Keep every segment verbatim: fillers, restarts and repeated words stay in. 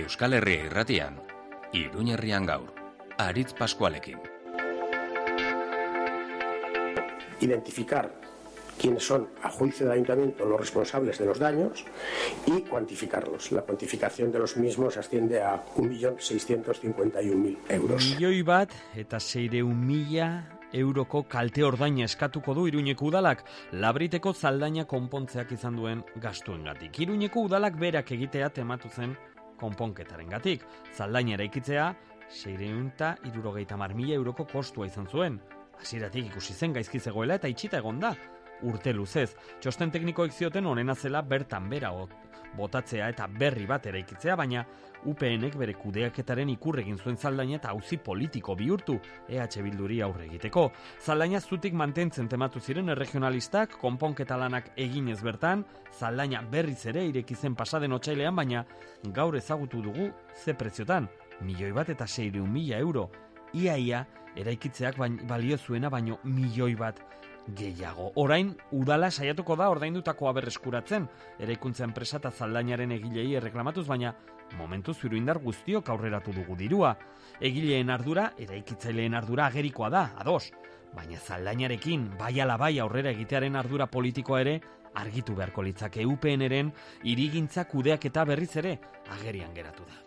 Euskal Herria Irratian, Iruñerrian gaur, Aritz Pascualekin. Identificar quiénes son, a juicio del ayuntamiento, los responsables de los daños y cuantificarlos. La cuantificación de los mismos asciende a un millón seiscientos cincuenta y un mil euros. Milioi bat eta seireun mila euroko kalte ordaina eskatuko du Iruñeko udalak, Labriteko zaldaina konpontzeak izan duen gastuengatik. Iruñeko udalak berak egitea tematu zen konponketarengatik. Zaldaina eraikitzea seireun eta hirurogeita hamar mila euroko kostua izan zuen. Hasieratik ikusi zen gaizki zegoela eta itxita egon da. Urte luzez, txosten teknikoek zioten honena zela bertan bera botatzea eta berri bat eraikitzea, baina U P Nek bere kudeaketaren ikur egin zuen zaldaina eta auzi politiko bihurtu E H Bilduri aurre egiteko. Zaldaina zutik mantentzen tematu ziren erregionalistak, konponketa lanak eginez bertan, zaldaina berriz ere ireki zen pasaden otsailean, baina gaur ezagutu dugu ze preziotan, milioi bat eta seireun mila euro. Iaia eraikitzeak balio zuena baino milioi bat gehiago. Orain, udala saiatuko da ordaindutakoa berreskuratzen, eraikuntza enpresa eta zaldainaren egilei erreklamatuz, baina momentuz iruindar guztiok aurreratu dugu dirua. Egileen ardura, eraikitzaileen ardura agerikoa da, ados, baina zaldainarekin bai ala bai aurrera egitearen ardura politikoa ere argitu beharko litzake. U P Nren hirigintza kudeaketa berriz ere agerian geratu da.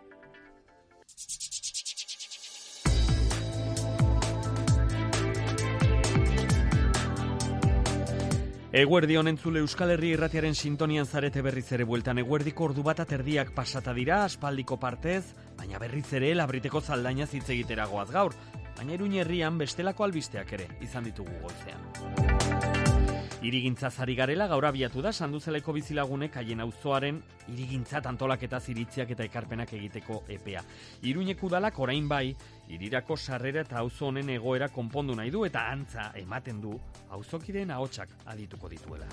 Eguerdi honentzule Euskal Herria Irratiaren sintonian zarete berriz ere bueltan. Eguerdiko ordu bat aterdiak pasata dira, aspaldiko partez, baina berriz ere Labriteko zaldaina hitz egitera goaz gaur, baina Iruñerrian bestelako albisteak ere izan ditugu goizean. Hirigintzaz ari garela gaur abiatu da Sanduzeleko bizilagunek haien auzoaren hirigintzat antolaketaz iritziak eta ekarpenak egiteko epea. Iruñeko udalak orain bai, hirirako sarrera eta auzo honen egoera konpondu nahi du eta antza ematen du auzokideen ahotsak adituko dituela.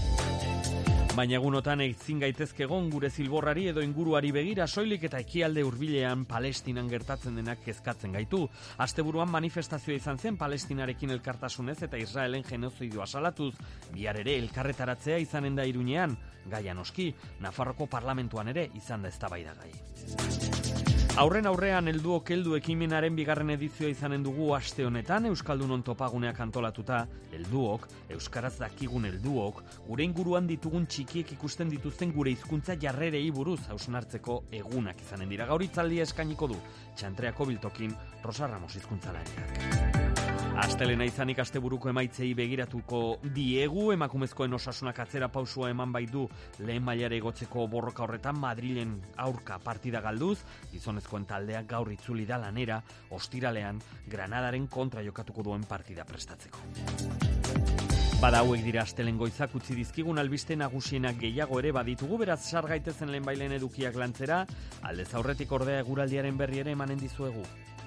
Baina egunotan ezin gaitezke egon gure zilborrari edo inguruari begira, soilik eta ekialde hurbilean Palestinan gertatzen denak kezkatzen gaitu. Asteburuan manifestazioa izan zen Palestinarekin elkartasunez eta Israelen genozidoa salatuz, bihar ere elkarretaratzea izanen da Iruñean, gaia noski, Nafarroko parlamentuan ere izan da eztabaidagai. Aurren aurrean helduok heldu ekimenaren bigarren edizioa izanen dugu aste honetan, Euskaldunon topaguneak antolatuta, helduok, euskaraz dakigun helduok, gure inguruan ditugun txikiek ikusten dituzten gure hizkuntza jarrerei buruz hausnartzeko egunak izanen dira. Gaur hitzaldia eskainiko du Txantreako biltokin Rosa Ramos hizkuntzalariak. Astelena izanik asteburuko emaitzei begiratuko diegu, emakumezkoen osasunak atzera pausua eman baitu lehen mailara igotzeko borroka horretan Madrilen aurka partida galduz, gizonezkoen taldeak gaur itzuli da lanera, ostiralean Granadaren kontra jokatuko duen partida prestatzeko. Bada hauek dira astelen goizak utzi dizkigun albiste nagusienak gehiago ere baditugu, beraz sar gaitezen lehenbailen edukiak lantzera, aldez aurretik ordea eguraldiaren berri ere emanen dizuegu.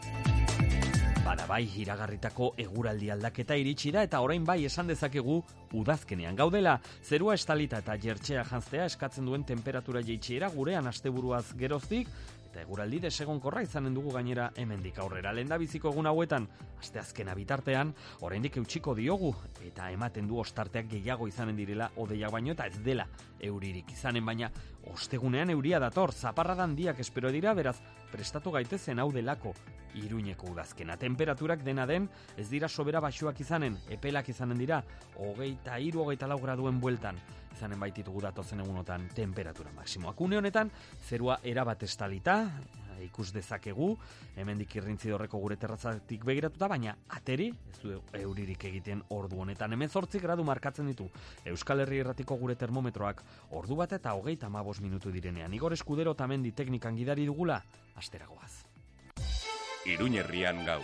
Bada bai, iragarritako eguraldi aldaketa iritsi da eta orain bai esan dezakegu udazkenean gaudela. Zerua estalita eta jertxea janztea eskatzen duen temperatura jaitsiera gurean asteburuaz geroztik, eta eguraldi desegonkorra izanen dugu gainera hemendik aurrera. Lehendabiziko egun hauetan, asteazkena bitartean, oraindik eutsiko diogu, eta ematen du ostarteak gehiago izanen direla hodeiak baino eta ez dela euririk izanen, baina ostegunean euria dator, zaparrada handiak espero dira, beraz prestatu gaitezen hau delako Iruñeko udazkena. Temperaturak dena den ez dira sobera baxuak izanen, epelak izanen dira, hogeita hiru, hogeita lau graduen bueltan izanen baititugu datozen egunotan temperatura maksimoak. Une honetan, zerua erabat estalita, ikus dezakegu, hemendik irrintzidorreko gure terrazatik begiratuta, baina ateri, ez du euririk egiten ordu honetan. Hemezortzi gradu markatzen ditu Euskal Herria Irratiko gure termometroak, ordu bat eta hogeita hamabost minutu direnean. Igor Eskudero tamendi teknikan gidari dugula, asteragoaz. Iruñerrian gaur.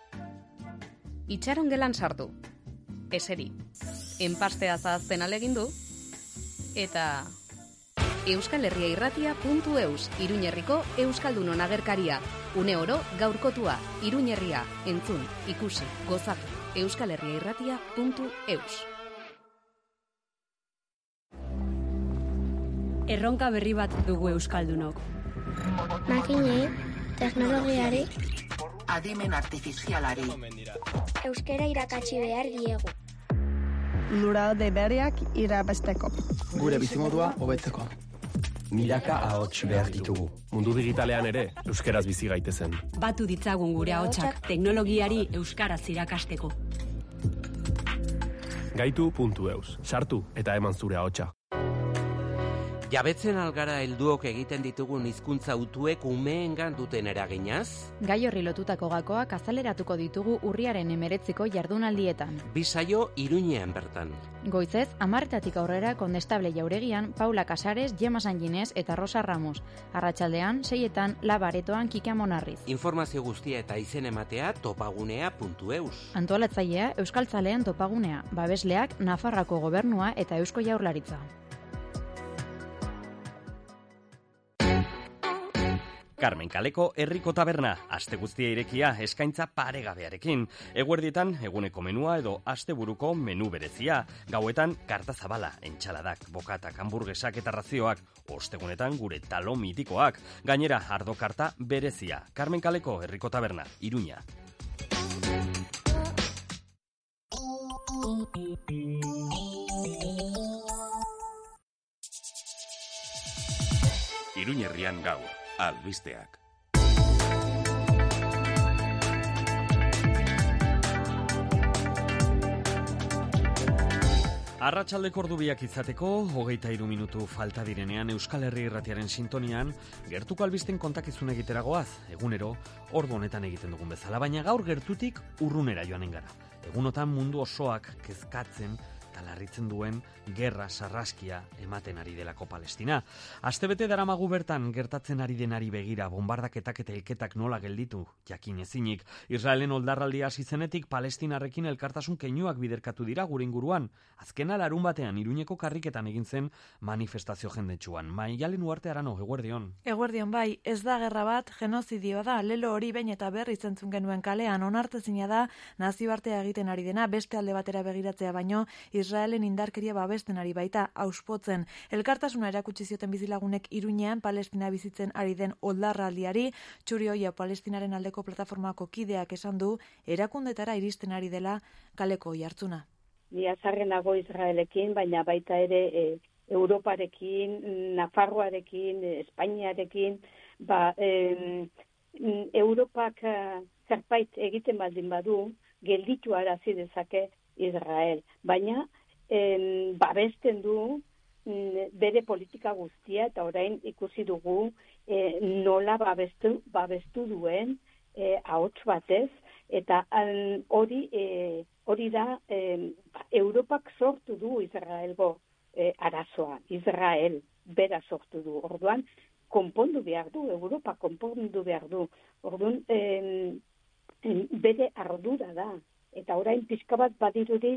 Itxaron gelan sartu, eseri, enpastea zahazten alegindu, eta Euskal Herria Irratia puntu eus, Iruñerriko Euskaldunon agerkaria. Une oro gaurkotua, Iruñerria, entzun, ikusi, gozatu. Euskal Herria Irratia puntu eus. Erronka berri bat dugu Euskaldunok. Makinei, teknologiari, adimen artifizialari, euskera irakatsi behar diegu. Lurralde berriak irabazteko. Gure bizimodua hobetzeko. Milaka ahots behar ditugu. Mundu digitalean ere, euskaraz bizi gaitezen. Batu ditzagun gure ahotsak teknologiari euskaraz irakasteko. Gaitu puntu eus. Sartu eta eman zure ahotsa. Jabetzen algara helduok egiten ditugun hizkuntza utuek umeengan duten eraginaz? Gai horri lotutako gakoak azaleratuko ditugu urriaren hemeretziko jardunaldietan. Bi saio Iruñean bertan. Goizez, hamarretatik aurrera Kondestable Jauregian, Paula Casares, Gemma Sanginés eta Rosa Ramos. Arratsaldean, seietan, Labaretoan Kika Monarriz. Informazio guztia eta izen ematea topagunea puntu eus. Antolatzailea Euskaltzalean topagunea, babesleak Nafarroako Gobernua eta Eusko Jaurlaritza. Carmen Kaleko herriko taberna, aste guztia irekia, eskaintza paregabearekin. Eguerdietan, eguneko menua edo asteburuko menu berezia. Gauetan, karta zabala, entxaladak, bokatak, hamburguesak eta razioak. Ostegunetan, gure talo mitikoak. Gainera, ardo karta berezia. Carmen Kaleko herriko taberna, Iruña. Iruñerrian gaur. Albisteak. Arratsaldeko ordu biak izateko, hogeita hiru minutu falta direnean Euskal Herri Irratiaren sintonian, gertuko albisten kontakizun egiteragoaz, egunero, ordu honetan egiten dugun bezala, baina gaur gertutik urrunera joanen gara. Egunotan mundu osoak kezkatzen, larritzen duen gerra sarraskia ematen ari delako Palestina. Astebete daramagu bertan gertatzen ari denari begira bombardaketak eta hilketak nola gelditu, jakin ezinik. Israelen oldarraldia hasi zenetik Palestinarrekin elkartasun keinuak biderkatu dira gure inguruan. Azkena larun batean Iruñeko karriketan egin zen manifestazio jendetsuan. Maialen Uarte Arano, eguerdion. Eguerdion bai, ez da gerra bat, genozidioa da, lelo hori behin eta berri zentzun genuen kalean, onartezina da nazioartea egiten ari dena, beste alde batera begiratzea baino, Israelen indarkeria babesten ari baita auspotzen. Elkartasuna erakutsi zioten bizilagunek Iruñean Palestina bizitzen ari den oldarraldiari, Txurioia Palestinaren aldeko plataformako kideak esan du erakundetara iristen ari dela kaleko oihartzuna. Ni azarrenago Israelekin, baina baita ere e, Europarekin, Nafarroarekin, Espainiarekin, ba, e, Europak zerbait egiten baldin badu, gelditu arazi dezake Israel. Baina en, babesten du n, bere politika guztia eta orain ikusi dugu e, nola babestu, babestu duen e, ahots batez eta an, hori e, hori da e, Europak sortu du Israelgo e, arazoa. Israel bera sortu du. Orduan konpondu behar du, Europa konpondu behar du. Orduan e, bere ardura da. Eta orain pixka bat badirudi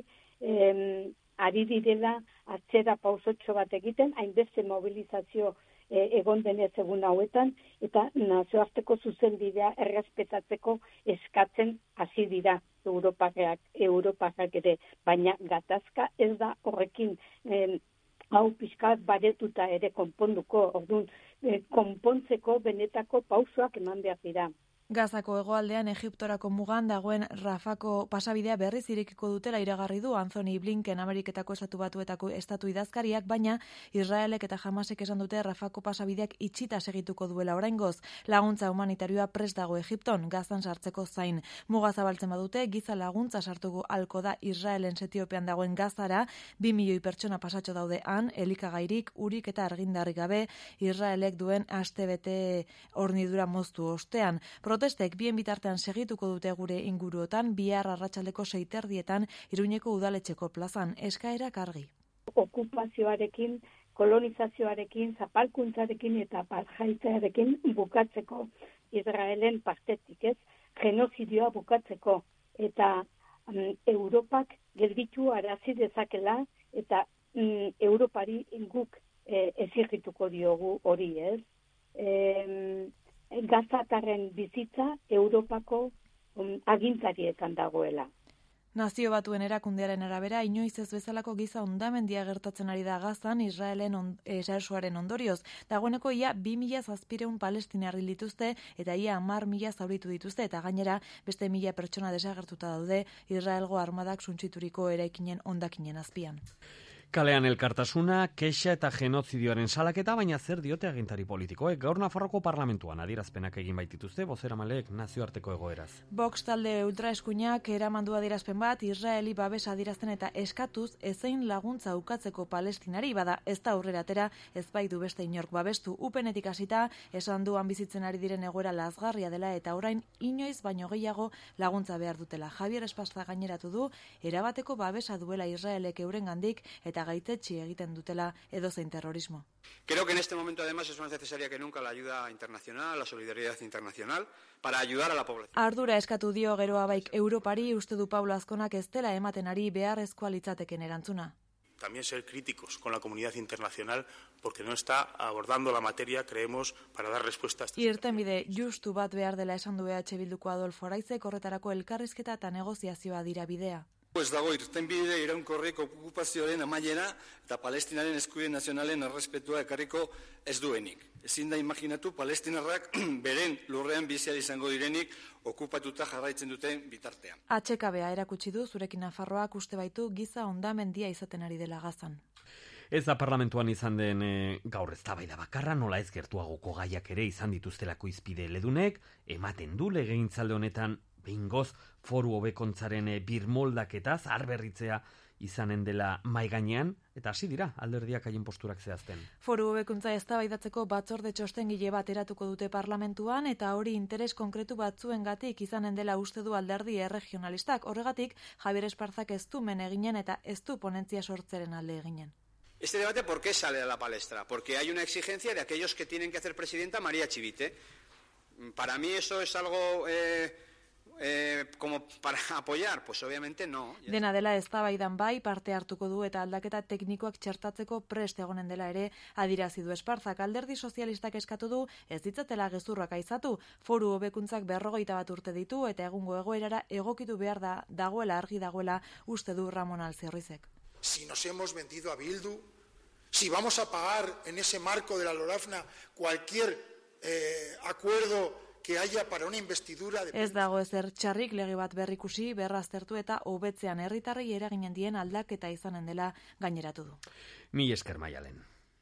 em, ari direla atzera pausotxo bat egiten, hainbeste mobilizazio e, egon denez egun hauetan, eta nazioarteko zuzenbidea errespetatzeko eskatzen hasi dira Europarrak, Europarrak ere, baina gatazka ez da horrekin em, hau pixka bat baretuta ere konponduko, orduan e, konpontzeko benetako pausoak eman behar dira. Gazako hegoaldean Egiptorako mugan dagoen Rafako pasabidea berriz irekiko dutela iragarri du Anthony Blinken Ameriketako estatu batuetako estatu idazkariak, baina Israelek eta Hamasek esan dute Rafako pasabideak itxita segituko duela oraingoz. Laguntza humanitarioa prest dago Egipton, Gazan sartzeko zain. Muga zabaltzen badute, giza laguntza sartuko halko da Israelen Etiopian dagoen Gazara, bi milioi pertsona pasatxo daude han, elikagairik, urik eta argindarrik gabe, Israelek duen astebete hornidura moztu ostean. Protestek bien bitartean segituko dute gure inguruotan, bihar arratsaldeko seiterdietan Iruñeko udaletxeko plazan, eskaerak argi. Okupazioarekin, kolonizazioarekin, zapalkuntzarekin eta apartheidarekin bukatzeko Israelen partetik, ez? Genozidioa bukatzeko eta um, Europak gelditu arazi dezakela eta um, Europari guk eh, ezirrituko diogu hori, ez? Eh, Gazatarren bizitza Europako um, agintarietan dagoela. Nazio Batuen erakundearen arabera, inoiz ez bezalako giza hondamendia gertatzen ari da Gazan Israelen on, erasoaren ondorioz. Dagoeneko ia bi mila zazpiehun palestinar hil dituzte eta ia hamar mila zauritu dituzte eta gainera beste mila pertsona desagertuta daude Israelgo armadak suntsituriko eraikinen hondakinen azpian. Kalean elkartasuna, kexa eta genozidioaren salaketa, baina zer diote agintari politikoek? Gaur Nafarroko parlamentuan adierazpenak egin baitituzte bozeramaleek nazioarteko egoeraz. Vox talde ultraeskuinak eramandu adierazpen bat Israeli babes adierazten eta eskatuz ezein laguntza ukatzeko Palestinari, bada ez da aurrera atera, ez baitu beste inork babestu. Upenetik hasita esan duan bizitzen ari diren egoera lazgarria dela eta orain inoiz baino gehiago laguntza behar dutela. Javier Espasta gaineratu du erabateko babesa duela Israelek eurengandik eta gaitetsi egiten dutela edozein terrorismo. Creo que en este momento además es más necesaria que nunca la ayuda internacional, la solidaridad internacional para ayudar a la población. Ardura eskatu dio geroa baik Europari, uste du Pablo Azkonak ez dela ematen ari beharrezkoa litzateken erantzuna. También ser críticos con la comunidad internacional porque no está abordando la materia, creemos, para dar respuesta a estas Irtenbide justu bat behar dela esan du E H Bilduko Adolfo Araizek, horretarako elkarrizketa eta negoziazioa dira bidea. Ez dago irtenbide iraunkorrik okupazioaren amaiera eta Palestinaren eskubide nazionalen errespetua ekarriko ez duenik. Ezin da imaginatu palestinarrak beren lurrean bizi izango direnik okupatuta jarraitzen duten bitartean. Atxekabea erakutsi du zurekin Nafarroak uste baitu giza hondamendia izaten ari dela Gazan. Ez da parlamentuan izan den e, gaur eztabaida bakarra, nola ez gertuagoko gaiak ere izan dituztelako izpide ledunek, ematen du legegintzalde honetan behingoz foru hobekuntzaren birmoldaketaz arberritzea izanen dela mai gainean, eta hasi dira alderdiak haien posturak zehazten. Foru hobekuntza eztabaidatzeko batzorde txostengile bat eratuko dute parlamentuan, eta hori interes konkretu batzuengatik izanen dela uste du alderdi erregionalistak. Horregatik, Javier Esparzak ez du men eginen eta ez du ponentzia sortzeren alde eginen. Este debate, ¿por qué sale a la palestra? Porque hay una exigencia de aquellos que tienen que hacer presidenta María Chivite. Para mí eso es algo... Eh, Eh, como para apoyar, pues obviamente no. Dena dela eztabaidan bai parte hartuko du eta aldaketa teknikoak txertatzeko prest egonen dela ere adierazi du Esparzak. Alderdi sozialistak eskatu du ez ditzatela gezurrak aizatu. Foru hobekuntzak berrogeita bat urte ditu eta egungo egoerara egokitu behar da dagoela argi dagoela uste du Ramon Alzirrizek. Si nos hemos vendido a Bildu, si vamos a pagar en ese marco de la LORAFNA cualquier eh, acuerdo que haya para una investidura de... Ez dago ezer txarrik lege bat berrikusi, berraztertu eta hobetzean herritarrei eraginen dien aldaketa izanen dela gaineratu du. Mi esker Maialen.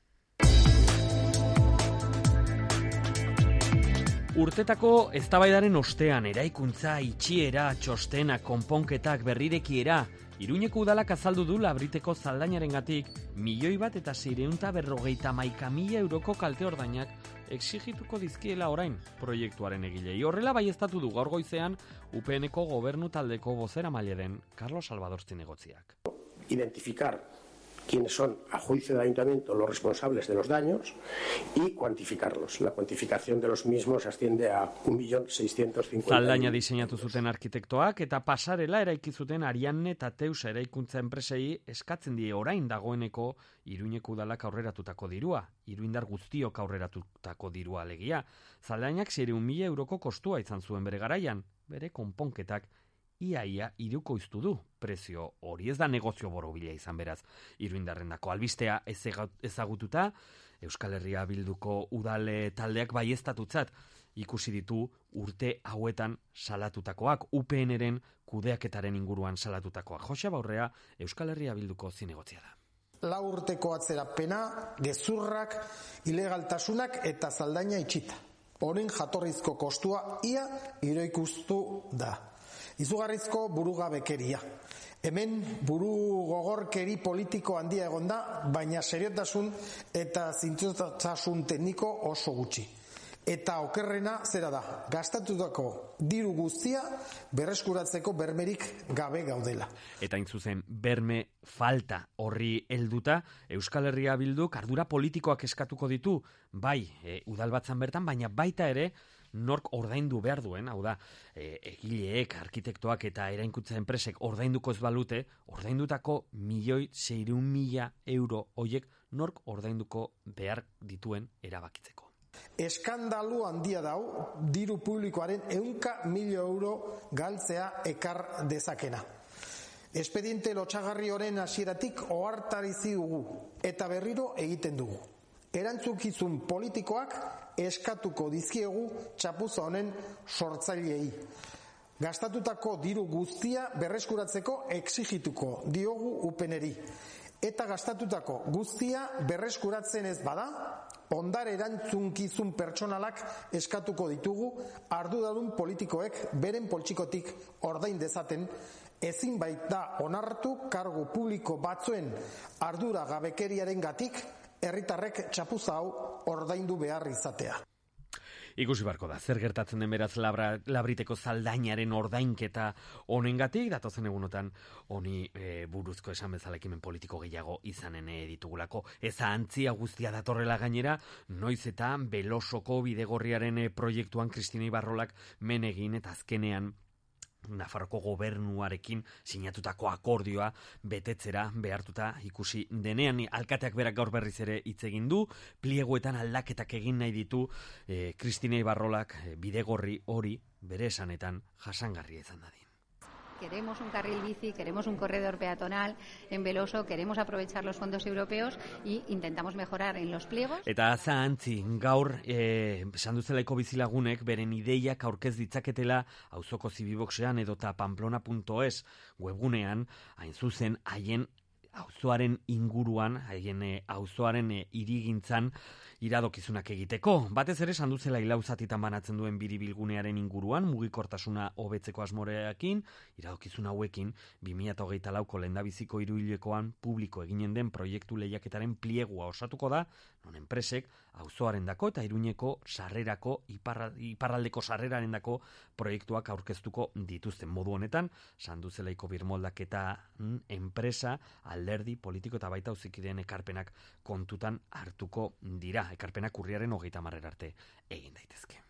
Urtetako eztabaidaren ostean eraikuntza, itxiera, txostena, konponketak, berrirekiera, Iruñeko udalak azaldu du Labriteko zaldainarengatik milioi bat eta seiehun berrogeita hamaika mila euroko kalte ordainak exigituko dizkiela orain proiektuaren egilei. Horrela baieztatu du gaur goizean U P N-ko gobernu taldeko bozeramaile den Carlos Salvador Zinegotziak. Identificar quiénes son, a juicio del ayuntamiento, los responsables de los daños y cuantificarlos. La cuantificación de los mismos asciende a un millón seiscientos cincuenta mil. Zaldaina diseinatu zuten arkitektoak eta pasarela eraiki zuten Arianne eta Teusa eraikuntza enpresei eskatzen die orain dagoeneko Iruñeko udalak aurreratutako dirua, iruindar guztiok aurreratutako dirua alegia. Zaldainak seiehun mila euroko kostua izan zuen bere garaian, bere konponketak iaia hirukoiztu du. Prezio hori ez da negozio borobila izan beraz. Iruindarrendako albistea ezagututa, Euskal Herria Bilduko udale taldeak baieztatutzat ikusi ditu urte hauetan salatutakoak, U P N-ren kudeaketaren inguruan salatutakoak. Jose Baurrea, Euskal Herria Bilduko zinegotzia da. Lau urteko atzerapena, gezurrak, ilegaltasunak eta zaldaina itxita. Horen jatorrizko kostua ia iroikustu da. Izugarrizko burugabekeria. Hemen buru gogorkeri politiko handia egonda, baina seriotasun eta zintzotasun tekniko oso gutxi. Eta okerrena zera da, gastatutako diru guztia berreskuratzeko bermerik gabe gaudela. Eta intzuzen berme falta horri helduta, Euskal Herria Bilduk ardura politikoak eskatuko ditu, bai, e, udalbatzan bertan, baina baita ere, nork ordaindu behar duen, hau da, e, egileek, arkitektoak eta erainkutza enpresek ordainduko ez balute, ordaindutako milioi seiehun mila euro hoiek nork ordainduko behar dituen erabakitzeko. Eskandalu handia dau, diru publikoaren ehunka milio euro galtzea ekar dezakena. Espediente lotsagarri horren hasieratik ohartarazi dugu eta berriro egiten dugu. Erantzukizun politikoak eskatuko dizkiegu txapuza honen sortzaileei. Gastatutako diru guztia berreskuratzeko exigituko diogu U P N-eri. eta gastatutako guztia berreskuratzen ez bada, ondare erantzunkizun pertsonalak eskatuko ditugu arduradun politikoek beren poltsikotik ordain dezaten, ezin baita onartu kargu publiko batzuen ardura gabekeriarengatik herritarrek txapuza hau ordaindu behar izatea. Ikusi barko da, zer gertatzen den beraz labra, labriteko zaldainaren ordainketa honengatik, datozen egunotan honi e, buruzko esan bezala ekimen politiko gehiago izanen e, ditugulako. Ez antzia guztia datorrela gainera, noiz eta Belosoko bidegorriaren e, proiektuan Kristina Ibarrolak men egin eta azkenean Nafarroko gobernuarekin sinatutako akordioa betetzera behartuta ikusi denean. Alkateak berak gaur berriz ere hitz egin du, plieguetan aldaketak egin nahi ditu eh, Kristina Ibarrolak eh, bidegorri hori bere esanetan jasangarria izan dadin. Queremos un carril bici, queremos un corredor peatonal en Beloso, queremos aprovechar los fondos europeos y intentamos mejorar en los pliegos. Eta aza antzi, gaur eh, sanduzelaiko bizilagunek beren ideiak aurkez ditzaketela auzoko zibiboxean edota pamplona punto es webgunean, hain zuzen haien auzoaren inguruan, haien eh, auzoaren eh, irigintzan iradokizunak egiteko. Batez ere sanduzela ilauzatitan banatzen duen biribilgunearen inguruan, mugikortasuna hobetzeko asmoreakin, iradokizun hauekin, bi mila hogeita lauko lehendabiziko hiruhilekoan publiko eginen den proiektu lehiaketaren pliegua osatuko da, non enpresek auzoaren dako eta Iruñeko sarrerako, iparra, iparraldeko sarreraren dako proiektuak aurkeztuko dituzten. Modu honetan, sanduzelaiko birmoldaketa mm, enpresa, alderdi, politiko eta baita auzikideen ekarpenak kontutan hartuko dira. Ekarpenak urriaren hogeita hamarrera arte egin daitezke.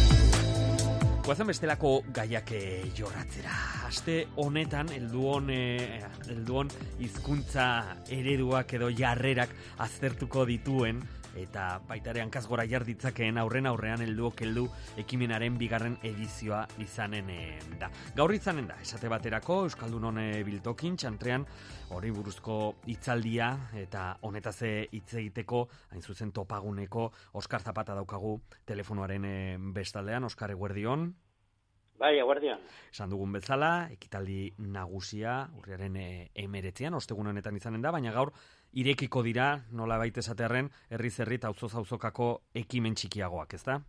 Guazen bestelako gaiak jorratzera. Aste honetan, helduon eh, helduon hizkuntza ereduak edo jarrerak aztertuko dituen eta baita ere hankaz gora jar ditzakeen aurren aurrean helduok heldu ekimenaren bigarren edizioa izanen e, da. Gaur izanen da, esate baterako Euskaldunon e, biltokin, txantrean hori buruzko hitzaldia eta honetaz hitz egiteko, hain zuzen topaguneko Oskar Zapata daukagu telefonoaren e, bestaldean. Oskar, eguerdion. Bai, eguerdion. Esan dugun bezala, ekitaldi nagusia urriaren e, emeretzean, ostegun honetan izanen da, baina gaur irekiko dira, nola baita esatearren, herri-zerri eta auzo-auzokako ekimen txikiagoak, ez da?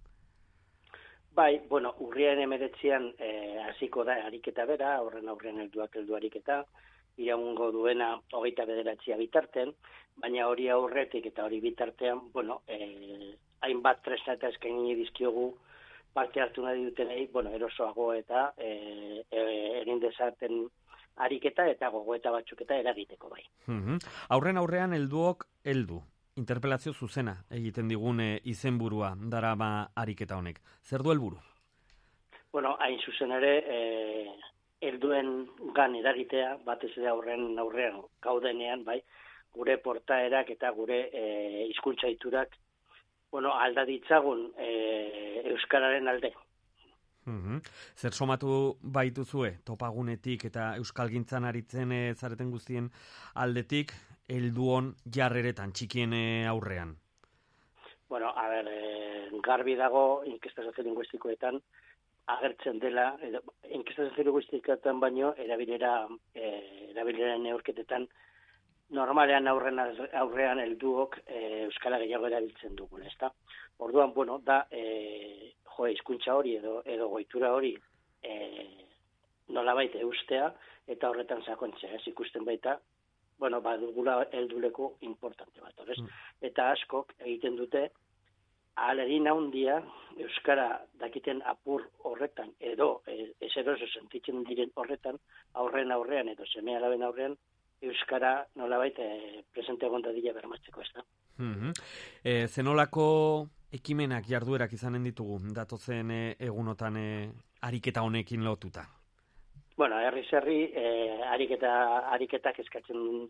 Bai, bueno, urriaren emeretzean hasiko e, da ariketa bera, horren aurrean helduak heldu ariketa, iraungo duena hogeita bederatzia bitarten, baina hori aurretik eta hori bitartean, bueno, e, hainbat tresna eta eskaini dizkiogu parte hartu nahi dutenei, bueno, erosoago eta e, e, egin dezaten ariketa eta gogoeta batzuk eta eragiteko bai. Mm-hmm. Aurren aurrean helduok heldu. Interpelazio zuzena egiten digun e, izenburua darama ariketa honek. Zer du helburu? Bueno, hain zuzen ere, e, helduen gan eragitea, batez ere aurren aurrean gaudenean, bai, gure portaerak eta gure e, hizkuntza iturak, bueno, alda ditzagun e, euskararen alde. Mm-hmm. Zer somatu baituzue topagunetik eta euskalgintzan aritzen e, zareten guztien aldetik helduon jarreretan txikien e, aurrean? Bueno, a ber, e, garbi dago inkesta soziolinguistikoetan agertzen dela, edo, inkesta soziolinguistikoetan baino erabilera e, erabilera neurketetan normalean aurren aurrean helduok e, euskara gehiago erabiltzen dugun, ezta? Orduan, bueno, da e, jo, hizkuntza hori edo edo goitura hori e, nolabait eustea eta horretan sakontzea, ez ikusten baita, bueno, badugula helduleku importante bat, horrez? Mm. Eta askok egiten dute ahalegin handia euskara dakiten apur horretan edo e, eseroso sentitzen diren horretan aurren aurrean edo seme-alaben aurrean euskara nolabait e, presente egon dadila bermatzeko, ez da? Mm-hmm. E, zenolako ekimenak jarduerak izanen ditugu datozen e, egunotan e, ariketa honekin lotuta? Bueno, herri-zerri e, ariketa, ariketak eskatzen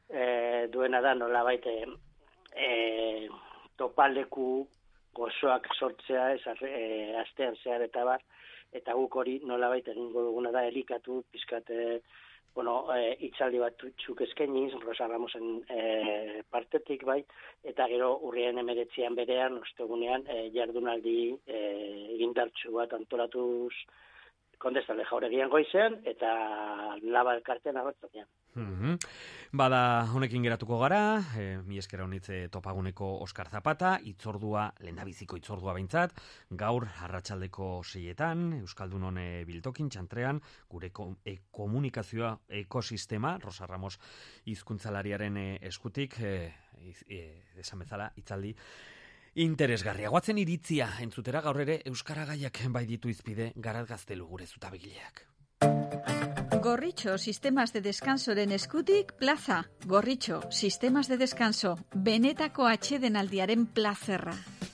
e, duena da nolabait e, e, topaleku gozoak sortzea ez e, astean zehar eta bar, eta guk hori nolabait egingo duguna da elikatu pizkate bueno, e, itzaldi bat txuk eskainiz, Rosa Ramosen e, partetik bai, eta gero urriaren emeretzean berean, ostegunean, e, jardunaldi e, egindartsu bat antolatuz Kondestale Jauregian goizean, eta Laba elkartean agertzatean. Mm-hmm. Bada, honekin geratuko gara, e, mi eskera honitze topaguneko Oskar Zapata, itzordua, lehendabiziko itzordua behintzat, gaur arratsaldeko seietan, Euskaldun hone biltokin, txantrean, gure ko, e, komunikazioa ekosistema, Rosa Ramos hizkuntzalariaren e, eskutik, e, e, esan bezala, itzaldi, interesgarria. Guatzen iritzia, entzutera gaur ere, Euskara gaiak bai ditu izpide, Garat Gaztelu gure zutabegileak. Gorritxo, sistemas de descansoren eskutik, plaza. Gorritxo, sistemas de descanso, benetako atsedenaldiaren plazerra.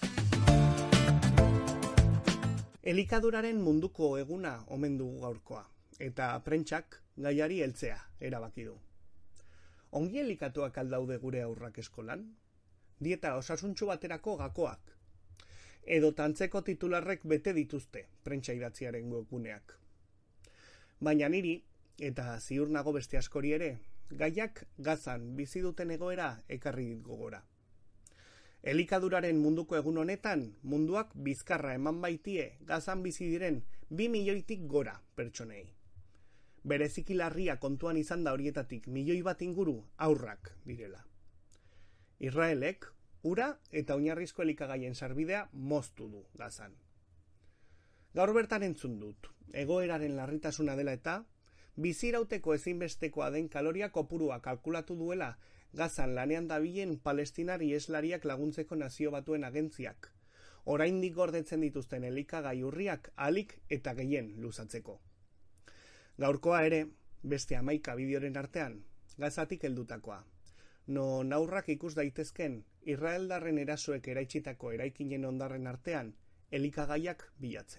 Elikaduraren munduko eguna omen dugu gaurkoa, eta prentsak gaiari heltzea erabaki du. Ongi elikatuak aldaude gure aurrak eskolan? Dieta osasuntsu baterako gakoak. Edo tantzeko titularrek bete dituzte prentsa idatziaren webguneak. Baina niri, eta ziur nago beste askori ere, gaiak Gazan bizi duten egoera ekarri dit gogora. Elikaduraren munduko egun honetan, munduak bizkarra eman baitie Gazan bizi diren bi milioitik gora pertsonei. Bereziki larria kontuan izan da horietatik milioi bat inguru aurrak direla. Israelek ura eta oinarrizko elikagaien sarbidea moztu du Gazan. Gaur bertan entzun dut, egoeraren larritasuna dela eta, bizirauteko ezinbestekoa den kaloria kopurua kalkulatu duela Gazan lanean dabilen palestinari eslariak laguntzeko nazio batuen agentziak, oraindik gordetzen dituzten elikagai urriak alik eta gehien luzatzeko. Gaurkoa ere, beste hamaika bideoren artean, Gazatik heldutakoa, non aurrak ikus daitezken israeldarren erasoek eraitsitako eraikinen ondarren artean elikagaiak bilatzen.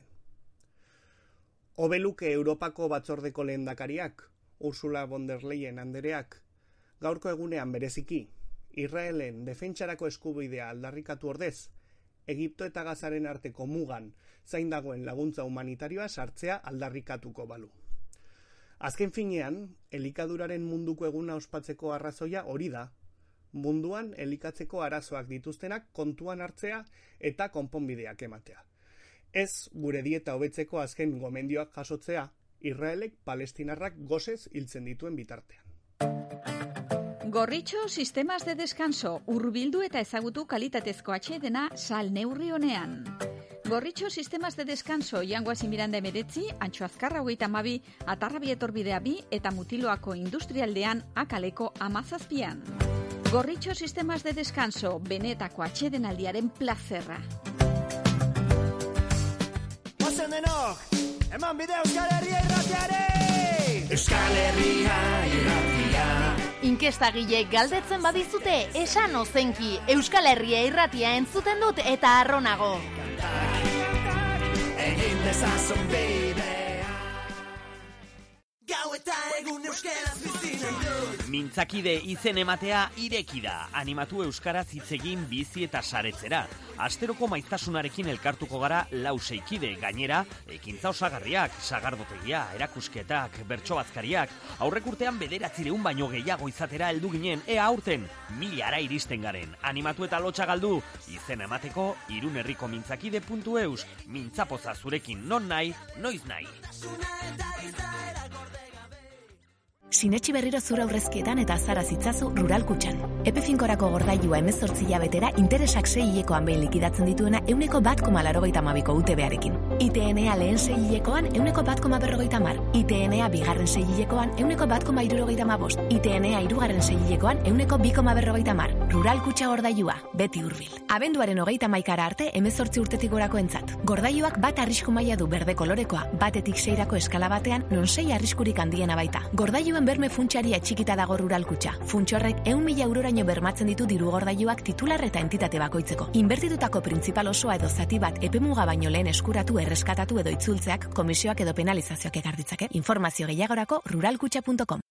Obeluke Europako batzordeko lehendakariak, Ursula von der Leyen andereak, gaurko egunean bereziki, Israelen defentsarako eskubidea aldarrikatu ordez, Egipto eta Gazaren arteko mugan zain dagoen laguntza humanitarioa sartzea aldarrikatuko balu. Azken finean, elikaduraren munduko eguna ospatzeko arrazoia hori da, munduan elikatzeko arazoak dituztenak kontuan hartzea eta konponbideak ematea. Ez gure dieta hobetzeko azken gomendioak jasotzea, Israelek palestinarrak gozez hiltzen dituen bitartean. Gorritxo, sistemas de descanso, hurbildu eta ezagutu kalitatezko atsedena sal neurri honean. Gorritxo, sistemas de descanso, Jangoaz Miranda emeretzi, Antxo Azkarra hogeita hamabi, Atarrabi etorbidea bi eta Mutiloako industrialdean akaleko amazazpian. Gorritxo, sistemas de descanso, benetako atsedenaldiaren plazerra. Ozen denok, eman bide Euskal Herria irratiare! Euskal Herria irratia. Inkestagileek galdetzen badizute, esan ozenki, Euskal Herria irratia entzuten dut eta arronago. Egin dezazun bidea. Gau eta egun euskaraz bizinen dut. Mintzakide izen ematea ireki da. Animatu euskaraz hitz egin bizi eta saretzera. Asteroko maiztasunarekin elkartuko gara lau seikide, gainera, ekintza osagarriak, sagardotegia, erakusketak, bertsobazkariak, aurrek urtean bederatzireun baino gehiago izatera heldu ginen, ea aurten, milara iristen garen. Animatu eta lotxa galdu, izen emateko, irunerriko mintzakide puntu eus, mintzapoza zurekin non nahi, noiz nahi. Sinetxi berriro zura aurrezkietan eta azara zitzazu Rural Kutxan. Epe finkorako gordailua hemezortzi hilabetera interesak sei hilekoan behin likidatzen dituena euneko bat koma laurogeita hamabiko U T B-arekin. I T N-a lehen sei hilekoan euneko bat koma berrogeita hamar. I T N-a bigarren sei hilekoan euneko bat koma hirurogeita hamabost. I T N-a hirugarren sei hilekoan euneko bi koma berrogeita hamar. Rural Kutxa gordailua, beti hurbil. Abenduaren hogeita hamaikara arte hemezortzi urtetik gorako entzat. Gordailuak bat arrisku maila du berde kolorekoa, batetik seirako eskala batean non sei arriskurik handiena baita. Gordailuen berme funtsiari atxikita dago Rural Kutxa. Funtsorrek ehun mila euroraino bermatzen ditu diru gordailuak titular eta entitate bakoitzeko. Inbertitutako printzipal osoa edo zati bat epemuga baino lehen eskuratu, erreskatatu edo itzultzeak komisioak edo penalizazioak ekar ditzake. Informazio gehiagorako ruralkutxa puntu com.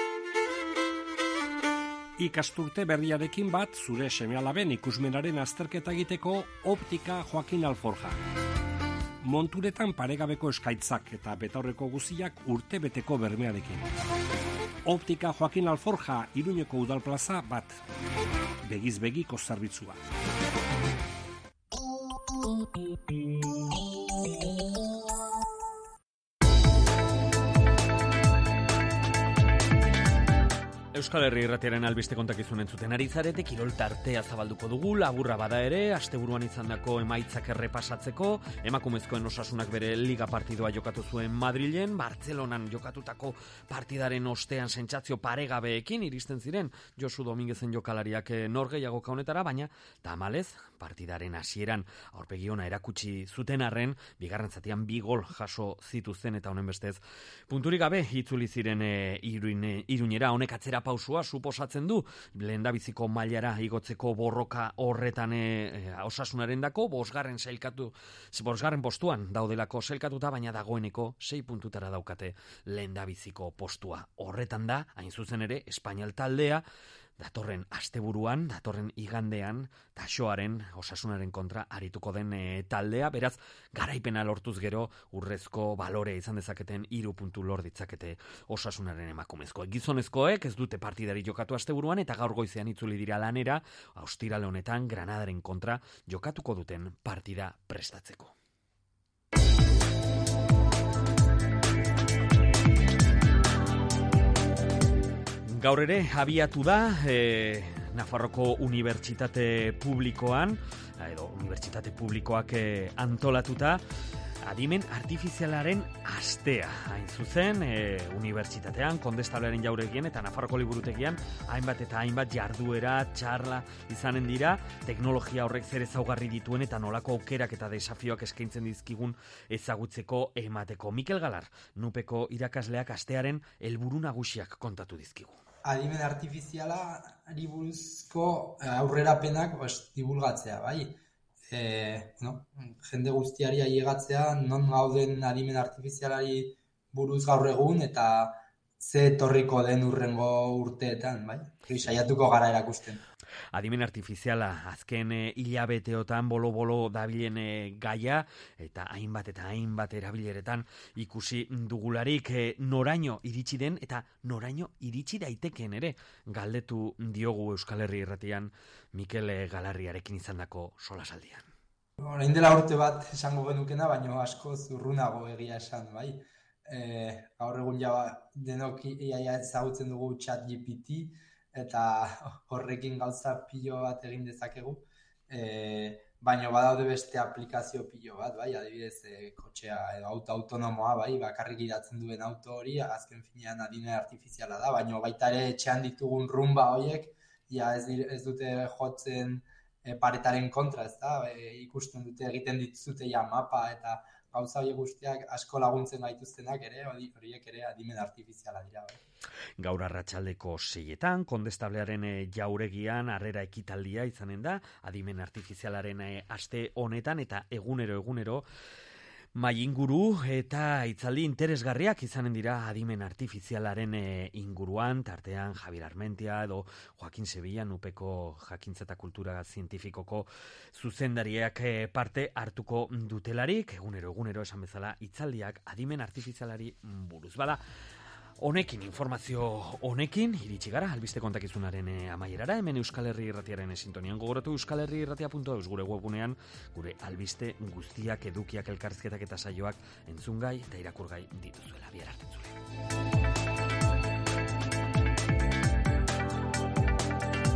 Ikasturte berriarekin bat zure seme-alaben ikusmenaren azterketa egiteko Optika Joaquin Alforja. Monturetan paregabeko eskaitzak eta betaurreko guziak urte beteko bermearekin. Optika Joaquin Alforja, Iruñeko udalplaza bat. Begiz begiko zerbitzua. Euskal Herri Irratiaren albiste kontakizun entzuten ari zarete, kirol tartea zabalduko dugu, laburra bada ere, asteburuan izandako emaitzak errepasatzeko, emakumezkoen Osasunak bere liga partidua jokatu zuen Madrilen, Bartzelonan jokatutako partidaren ostean sentsazio paregabeekin iristen ziren Josu Dominguezen jokalariak norgehiagoka honetara, baina tamalez partidaren hasieran aurpegi ona erakutsi zuten arren, bigarren zatian bi gol jaso zituzten eta honen bestez punturik gabe itzuli ziren e, iruine, iruñera honek atzera pausua suposatzen du lehendabiziko mailara igotzeko borroka horretan e, e, Osasunarendako bosgarren sailkatu bosgarren postuan daudelako sailkatuta, baina dagoeneko sei puntutara daukate lehendabiziko postua. Horretan da, hain zuzen ere, Espainial taldea datorren asteburuan, datorren igandean, Taxoaren, Osasunaren kontra arituko den e, taldea, beraz, garaipena lortuz gero, urrezko balore izan dezaketen hiru puntu lor ditzakete Osasunaren emakumezkoek. Gizonezkoek ez dute partidari jokatu asteburuan eta gaur goizean itzuli dira lanera, ostirale honetan Granadaren kontra jokatuko duten partida prestatzeko. Gaur ere, abiatu da, e, Nafarroko Unibertsitate Publikoan, edo Unibertsitate Publikoak e, antolatuta, adimen artifizialaren astea. Hain zuzen, e, unibertsitatean, Kondestablearen jauregien eta Nafarroko liburutegian, hainbat eta hainbat jarduera, txarla izanen dira, teknologia horrek zer ezaugarri dituen eta nolako aukerak eta desafioak eskaintzen dizkigun ezagutzeko emateko. Mikel Galar, Nupeko irakasleak astearen helburu nagusiak kontatu dizkigu. Adimen artifiziala buruzko aurrerapenak pues, divulgatzea, bai? E, no? Jende guztiari ailegatzea, non gauden adimen artifizialari buruz gaur egun eta ze etorriko den urrengo urteetan, bai? Saiatuko gara erakusten. Adimen artifiziala azken e, hilabeteotan bolo-bolo dabilen e, gaia eta hainbat eta hainbat erabileretan ikusi dugularik e, noraino iritsi den eta noraino iritsi daiteken ere galdetu diogu Euskal Herri Irratian Mikel Galarriarekin izandako solasaldian. Orain dela urte bat esango genukena, baina asko zurrunago egia esan, bai? E, gaur egun ja denok iaia ezagutzen dugu ChatGPT, eta horrekin gauza pilo bat egin dezakegu, e, baina badaude beste aplikazio pilo bat, bai, adibidez e, kotxea edo auto autonomoa, bai, bakarrik gidatzen duen auto hori, azken finean adimen artifiziala da, baina baita ere etxean ditugun rumba horiek, ja ez, ez dute jotzen e, paretaren kontra, ez da, e, ikusten dute egiten dituzute ja mapa eta gauza horiek guztiak asko laguntzen gaituztenak ere, horiek ere adimen artifiziala dira, bai. Gaur arratsaldeko seietan, Kondestablearen e, jauregian harrera ekitaldia izanen da, adimen artifizialaren e, aste honetan eta egunero egunero mai inguru eta hitzaldi interesgarriak izanen dira adimen artifizialaren e, inguruan, tartean Javier Armentia edo Joaquin Sevilla, Nupeko jakintza eta kultura zientifikoko zuzendariak e, parte hartuko dutelarik, egunero egunero esan bezala hitzaldiak adimen artifizialari buruz. Bada, honekin, informazio honekin, iritsi gara, albiste kontakizunaren amaierara, hemen Euskal Herri Irratiaren sintonian gogoratu euskal herri irratia puntu eus gure webgunean, gure albiste guztiak, edukiak, elkarrizketak eta saioak entzungai eta irakurgai dituzuela. Bihar arte entzule.